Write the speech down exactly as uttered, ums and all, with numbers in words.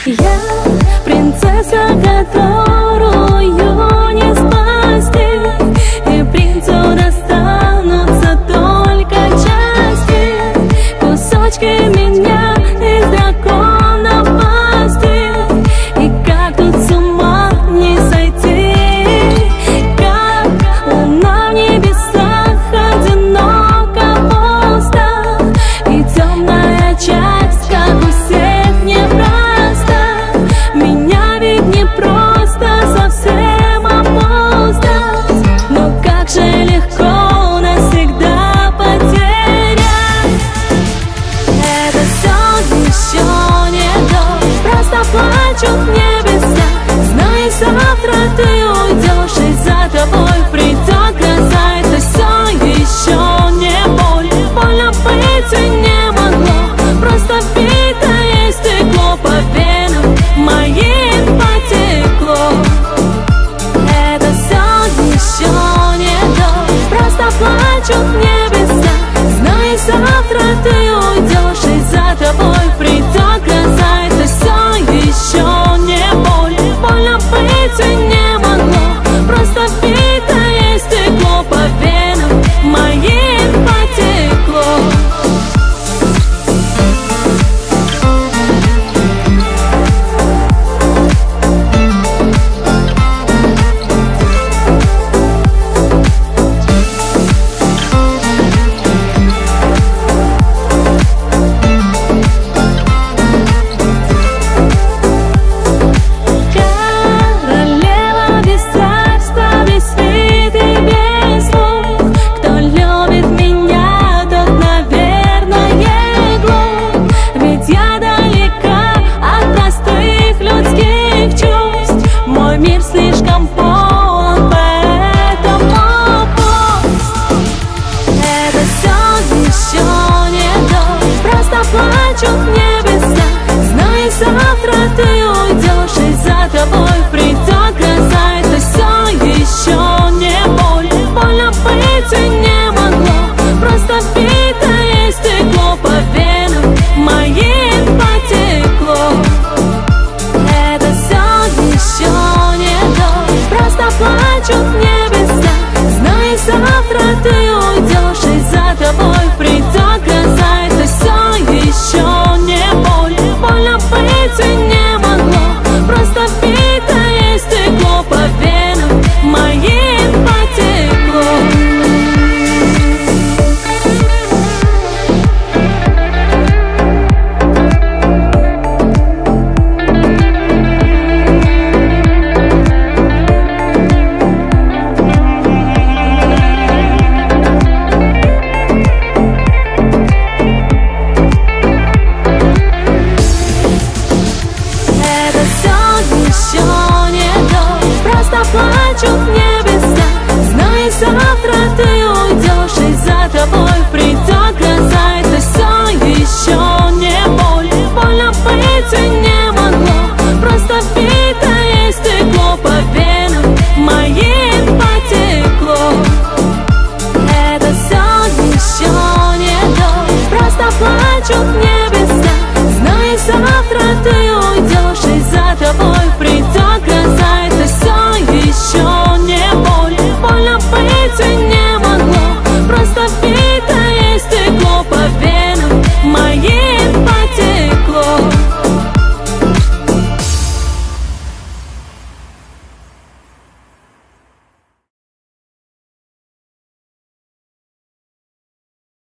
Я принцесса, которую не спасти, и принцу достанутся только части, кусочки меня из дракона пасти. И как тут с ума не сойти, как луна в небесах одиноко пусто, и темная часть, как у всех, непроста. Меня ведь не просто совсем опоздать, но как же легко навсегда потерять. Это все еще не дождь, просто плачут небеса. Знай, завтра ты уйдешь, и за тобой придет гроза. Это все еще не боль, больно быть и не могло, просто битое стекло по венам моим потекло. Это все еще не дождь, просто плачут небеса. Знай, завтра ты уйдешь, и за тобой придет гроза. Это все еще не боль, больно быть и не могло, просто битое стекло по венам моим потекло. Слишком полон, поэтому пусть. Это все еще не дождь, просто плачут небеса. Знай, завтра ты уйдешь, и за тобой придет гроза. Это все еще не боль, больно быть и не могло, просто битое стекло по венам моим потекло. Это все еще просто плачут небеса. Знай, завтра ты уйдешь, и за тобой придет гроза. Это все еще не боль, больно быть и не могло, просто битое стекло по венам моим потекло. Плачут небеса. Знай, завтра ты уйдешь, и за тобой придет гроза. Это все еще не боль, больно быть и не могло, просто битое стекло по венам моим потекло. Это все еще не дождь, просто плачут небеса.